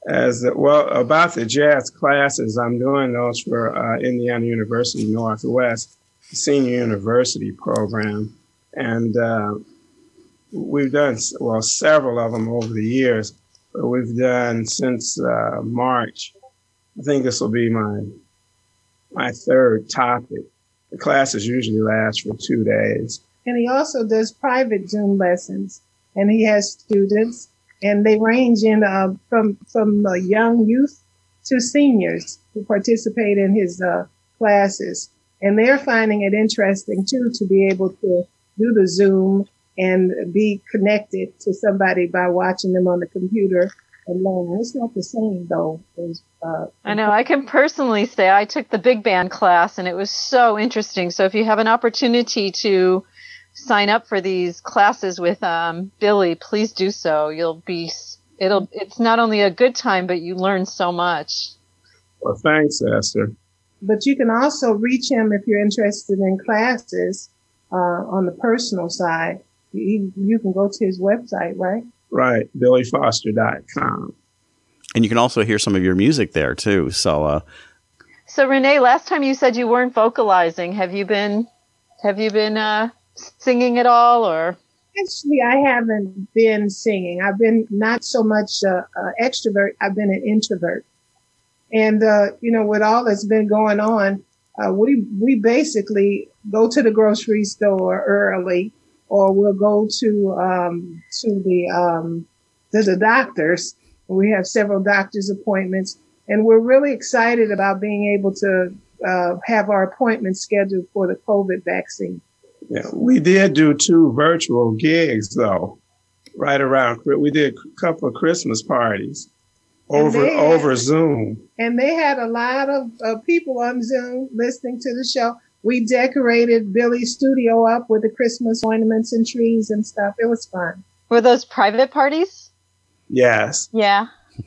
About the jazz classes, I'm doing those for Indiana University Northwest, the Senior University program. And we've done, several of them over the years, but we've done since March. I think this will be my third topic. The classes usually last for 2 days. And he also does private Zoom lessons, and he has students, and they range in from young youth to seniors who participate in his classes. And they're finding it interesting, too, to be able to do the Zoom and be connected to somebody by watching them on the computer and learning. It's not the same, though. I know. I can personally say I took the big band class, and it was so interesting. So if you have an opportunity to sign up for these classes with Billy, please do so. It's not only a good time, but you learn so much. Well, thanks, Esther. But you can also reach him if you're interested in classes on the personal side. You can go to his website, right? Right, billyfoster.com. And you can also hear some of your music there, too. So Renee, last time you said you weren't vocalizing. Have you been singing at all, or? Actually, I haven't been singing. I've been not so much extrovert. I've been an introvert. And, with all that's been going on, we basically go to the grocery store early, or we'll go to the doctors. We have several doctor's appointments, and we're really excited about being able to have our appointments scheduled for the COVID vaccine. Yeah, we did do 2 virtual gigs, though, right around. We did a couple of Christmas parties. over Zoom. And they had a lot of people on Zoom listening to the show. We decorated Billy's studio up with the Christmas ornaments and trees and stuff. It was fun. Were those private parties? Yes. Yeah.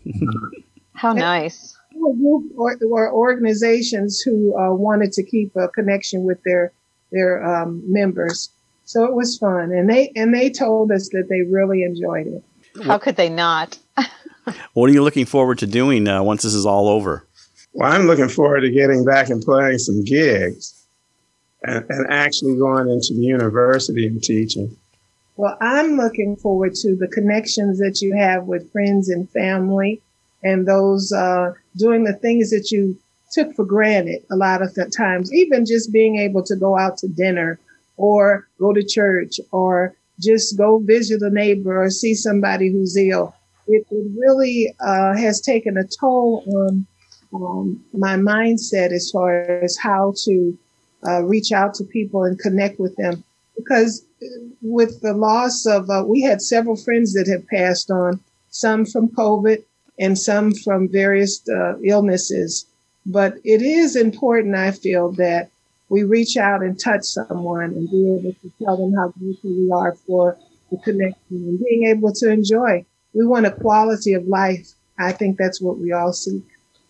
How nice. A group or organizations who wanted to keep a connection with their members. So it was fun. And they told us that they really enjoyed it. How could they not? What are you looking forward to doing once this is all over? Well, I'm looking forward to getting back and playing some gigs and actually going into the university and teaching. Well, I'm looking forward to the connections that you have with friends and family and those doing the things that you took for granted a lot of the times, even just being able to go out to dinner or go to church or just go visit a neighbor or see somebody who's ill. It really has taken a toll on my mindset as far as how to reach out to people and connect with them. Because with the loss of, we had several friends that have passed on, some from COVID and some from various illnesses. But it is important, I feel, that we reach out and touch someone and be able to tell them how grateful we are for the connection and being able to enjoy. We want a quality of life. I think that's what we all seek.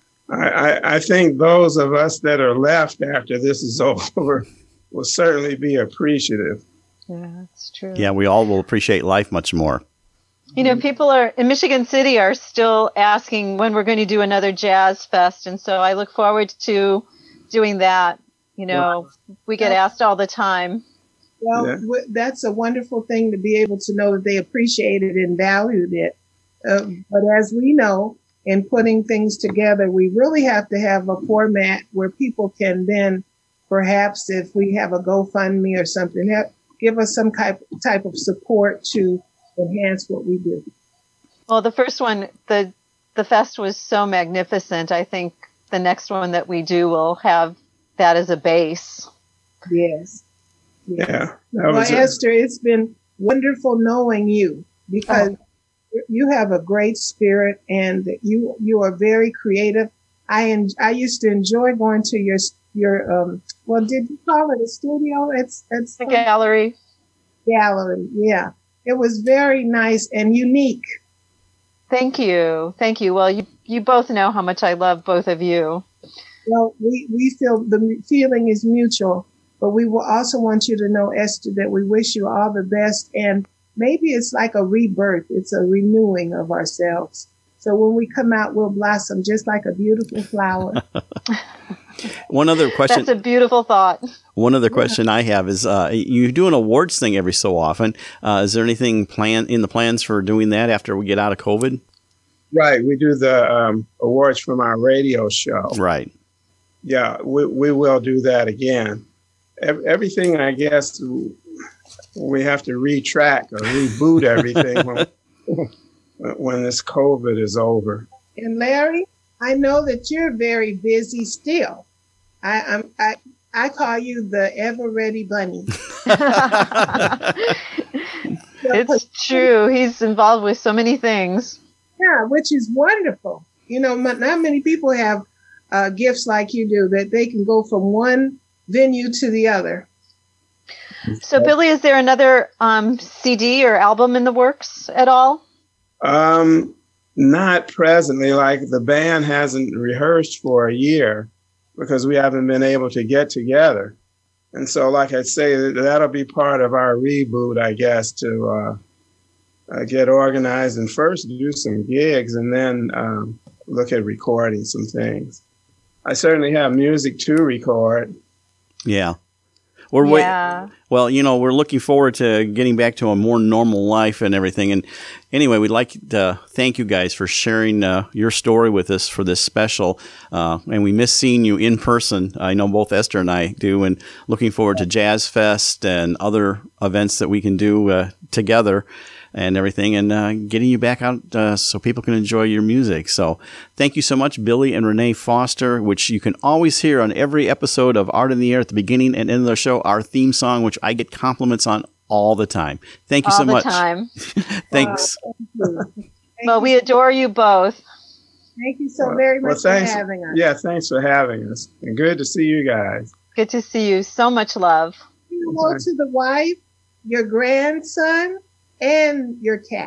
I think those of us that are left after this is over will certainly be appreciative. Yeah, that's true. Yeah, we all will appreciate life much more. You know, people in Michigan City are still asking when we're going to do another Jazz Fest. And so I look forward to doing that. You know, we get asked all the time. Well, that's a wonderful thing to be able to know that they appreciated and valued it. But as we know, in putting things together, we really have to have a format where people can then, perhaps if we have a GoFundMe or something, give us some type of support to enhance what we do. Well, the first one, the fest was so magnificent. I think the next one that we do will have that as a base. Yes. Yeah. Well, Esther, it's been wonderful knowing you because you have a great spirit and you are very creative. I used to enjoy going to your well, did you call it a studio? It's a gallery. Gallery, yeah. It was very nice and unique. Thank you. Well, you both know how much I love both of you. Well, we feel the feeling is mutual, but we will also want you to know, Esther, that we wish you all the best. And maybe it's like a rebirth. It's a renewing of ourselves. So when we come out, we'll blossom just like a beautiful flower. One other question. That's a beautiful thought. One other question I have is, you do an awards thing every so often. Is there anything in the plans for doing that after we get out of COVID? Right. We do the awards from our radio show. Right. Yeah, we will do that again. Everything, I guess, we have to retrack or reboot everything when this COVID is over. And Larry, I know that you're very busy still. I call you the ever ready bunny. It's true. He's involved with so many things. Yeah, which is wonderful. You know, not many people have gifts like you do, that they can go from one venue to the other. So, Billy, is there another CD or album in the works at all? Not presently. Like, the band hasn't rehearsed for a year because we haven't been able to get together. And so, like I say, that'll be part of our reboot, I guess, to get organized and first do some gigs and then look at recording some things. I certainly have music to record. Yeah. Well, you know, we're looking forward to getting back to a more normal life and everything. And anyway, we'd like to thank you guys for sharing your story with us for this special. And we miss seeing you in person. I know both Esther and I do. And looking forward to Jazz Fest and other events that we can do together and everything, and getting you back out so people can enjoy your music. So thank you so much, Billy and Renee Foster, which you can always hear on every episode of Art in the Air at the beginning and end of the show, our theme song, which I get compliments on all the time. Thank you so much. All the time. Thanks. Well, we adore you both. Thank you so very much for thanks, having us. Yeah, thanks for having us. And good to see you guys. Good to see you. So much love. Hello to the wife, your grandson, and your cat.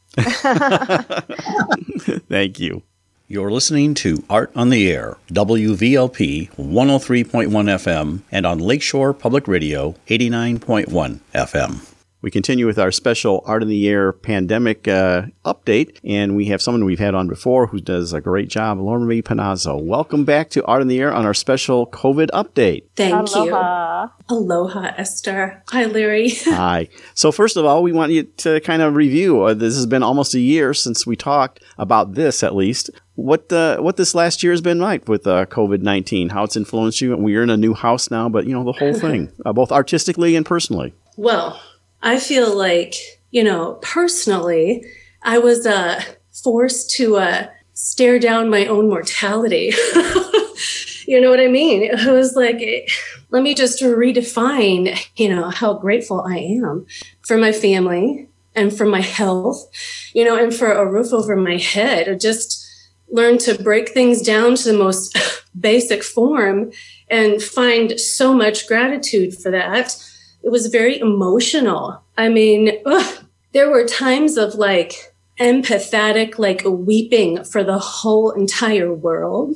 Thank you. You're listening to Art on the Air, WVLP 103.1 FM, and on Lakeshore Public Radio 89.1 FM. We continue with our special Art in the Air pandemic update, and we have someone we've had on before who does a great job, Lauren Marie Panazzo. Welcome back to Art in the Air on our special COVID update. Thank Aloha. you. Aloha, Esther. Hi, Larry. Hi. So first of all, we want you to kind of review. This has been almost a year since we talked about this, at least. What this last year has been like with COVID-19, how it's influenced you. We're in a new house now, but, the whole thing, both artistically and personally. Well, I feel like, personally, I was forced to stare down my own mortality. You know what I mean? It was like, let me just redefine, how grateful I am for my family and for my health, and for a roof over my head. I just learned to break things down to the most basic form and find so much gratitude for that. It was very emotional. I mean, there were times of empathetic, weeping for the whole entire world,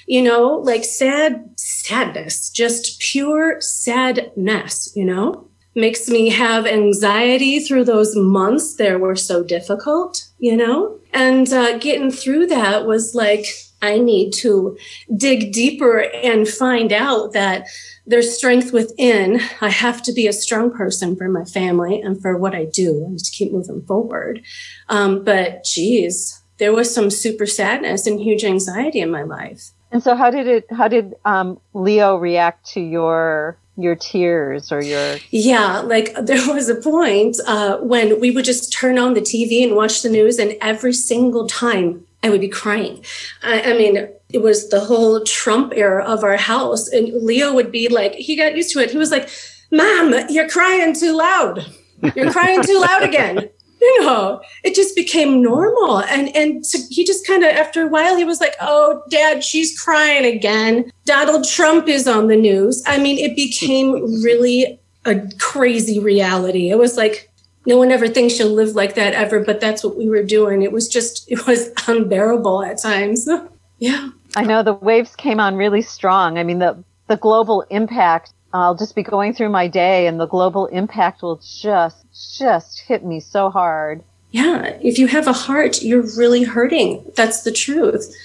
sadness, just pure sadness, makes me have anxiety through those months that were so difficult, and getting through that was I need to dig deeper and find out that there's strength within. I have to be a strong person for my family and for what I do and to keep moving forward. But geez, there was some super sadness and huge anxiety in my life. And so how did Leo react to your tears or your... Yeah, there was a point when we would just turn on the TV and watch the news, and every single time I would be crying. I mean, it was the whole Trump era of our house. And Leo would be he got used to it. He was like, Mom, you're crying too loud. You're crying too loud again. It just became normal. And so he just kind of, after a while, he was like, oh, Dad, she's crying again. Donald Trump is on the news. I mean, it became really a crazy reality. It was like, no one ever thinks you'll live like that ever, but that's what we were doing. It was unbearable at times. Yeah. I know the waves came on really strong. I mean, the global impact, I'll just be going through my day and the global impact will just hit me so hard. Yeah. If you have a heart, you're really hurting. That's the truth.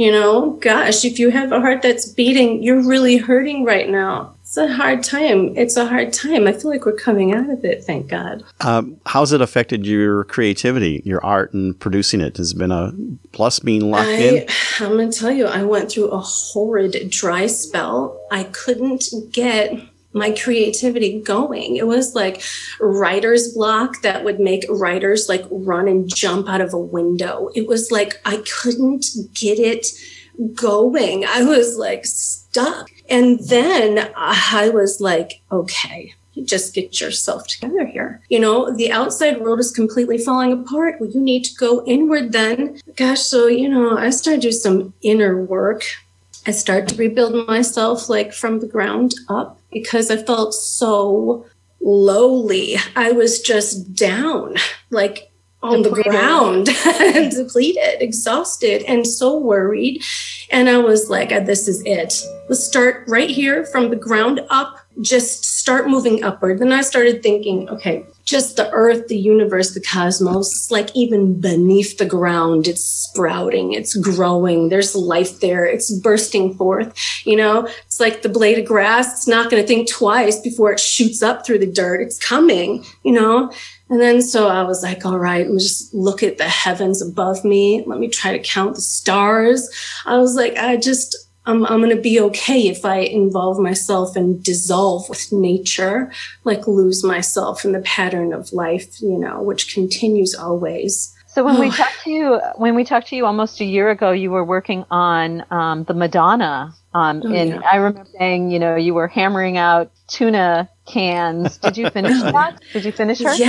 Gosh, if you have a heart that's beating, you're really hurting right now. It's a hard time. I feel like we're coming out of it, thank God. How's it affected your creativity, your art, and producing it? Has it been a plus being locked in? I'm going to tell you, I went through a horrid dry spell. I couldn't get my creativity going. It was like writer's block that would make writers run and jump out of a window. It was like I couldn't get it going. I was stuck. And then I was like, okay, just get yourself together here. The outside world is completely falling apart. Well, you need to go inward then. Gosh, so, I started to do some inner work. I started to rebuild myself from the ground up because I felt so lowly. I was just down, on the ground and depleted, exhausted, and so worried. And I was like, this is it. Let's start right here from the ground up, just start moving upward. Then I started thinking, okay, just the earth, the universe, the cosmos, even beneath the ground, it's sprouting, it's growing, there's life there, it's bursting forth. It's like the blade of grass. It's not going to think twice before it shoots up through the dirt. It's coming, And then so I was like, all right, let me just look at the heavens above me. Let me try to count the stars. I was like, I'm going to be okay if I involve myself and dissolve with nature, lose myself in the pattern of life, which continues always. So when we talked to you almost a year ago, you were working on the Madonna. And I remember saying, you were hammering out tuna cans. Did you finish that? Did you finish her? Yeah.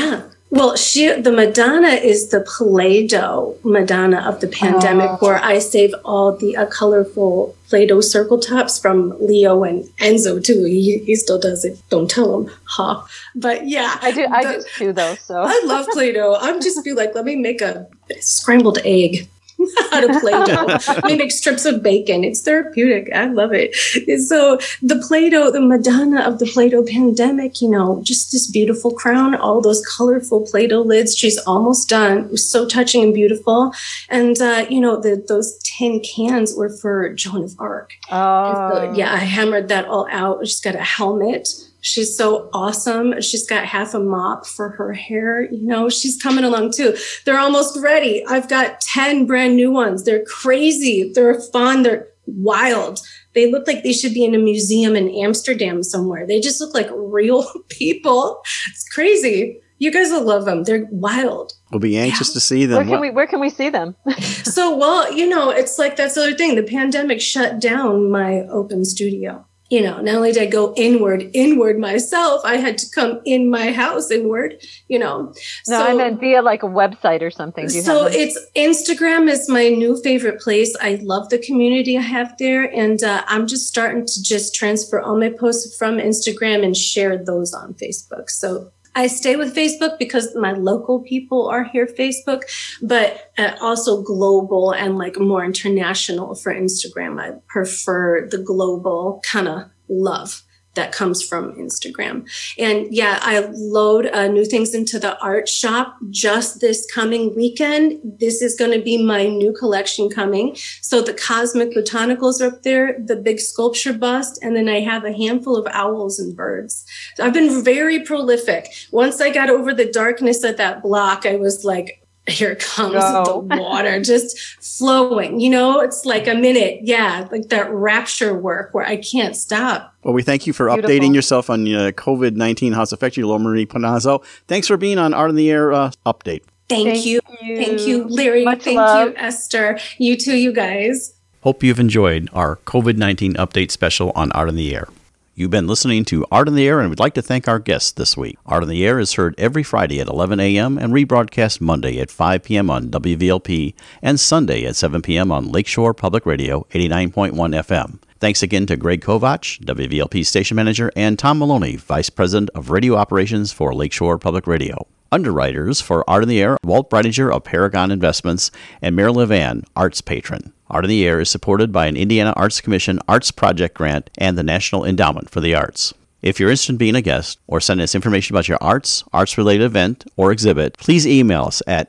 Well, the Madonna is the Play-Doh Madonna of the pandemic, where I save all the colorful Play-Doh circle tops from Leo and Enzo too. He still does it. Don't tell him, huh? But yeah, I do too, though. So I love Play-Doh. I'm just be like, let me make a scrambled egg out of Play-Doh. Let me make strips of bacon. It's therapeutic. I love it. So the Play-Doh, the Madonna of the Play-Doh pandemic, just this beautiful crown, all those colorful Play-Doh lids. She's almost done. It was so touching and beautiful. And, those tin cans were for Joan of Arc. Oh. So, I hammered that all out. She's got a helmet. She's so awesome. She's got half a mop for her hair. She's coming along too. They're almost ready. I've got 10 brand new ones. They're crazy. They're fun. They're wild. They look like they should be in a museum in Amsterdam somewhere. They just look like real people. It's crazy. You guys will love them. They're wild. We'll be anxious to see them. Where can we see them? So, it's like that's the other thing. The pandemic shut down my open studio. Not only did I go inward myself, I had to come in my house inward, No, I meant via like a website or something. It's Instagram is my new favorite place. I love the community I have there. And I'm just starting to just transfer all my posts from Instagram and share those on Facebook. So I stay with Facebook because my local people are here Facebook, but also global and like more international for Instagram. I prefer the global kind of love that comes from Instagram. And I load new things into the art shop just this coming weekend. This is going to be my new collection coming. So the Cosmic Botanicals are up there, the big sculpture bust, and then I have a handful of owls and birds. So I've been very prolific. Once I got over the darkness of that block, I was like, here comes the water just flowing. It's like a minute. Yeah, like that rapture work where I can't stop. Well, we thank you for updating yourself on COVID-19, how it's affected you, Lori Panazzo. Thanks for being on Art in the Air Update. Thank you. Thank you, Larry. Thank you, Esther. You too, you guys. Hope you've enjoyed our COVID-19 update special on Art in the Air. You've been listening to Art in the Air, and we'd like to thank our guests this week. Art in the Air is heard every Friday at 11 a.m. and rebroadcast Monday at 5 p.m. on WVLP and Sunday at 7 p.m. on Lakeshore Public Radio 89.1 FM. Thanks again to Greg Kovach, WVLP Station Manager, and Tom Maloney, Vice President of Radio Operations for Lakeshore Public Radio. Underwriters for Art in the Air, Walt Breidinger of Paragon Investments, and Mary Levan, Arts Patron. Art in the Air is supported by an Indiana Arts Commission Arts Project Grant and the National Endowment for the Arts. If you're interested in being a guest or sending us information about your arts-related event or exhibit, please email us at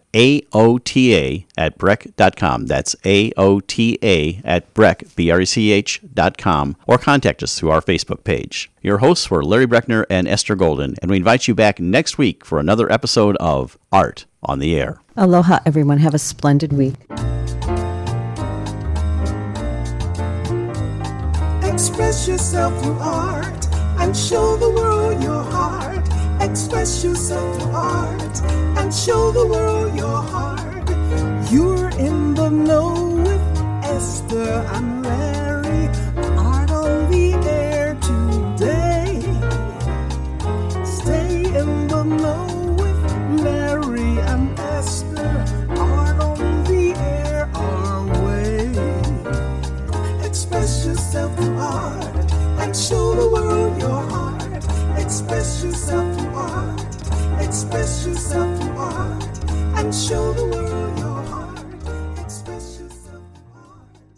aota@brech.com. That's aota@brech.com, or contact us through our Facebook page. Your hosts were Larry Brechner and Esther Golden, and we invite you back next week for another episode of Art on the Air. Aloha, everyone. Have a splendid week. Express yourself through art and show the world your heart. Express yourself through art and show the world your heart. You're in the know with Esther and Larry. Art on the air today. Stay in the know with Larry and Esther. Art on the air our way. Express yourself through art and show the world your heart. Express yourself through art. Express yourself through art and show the world.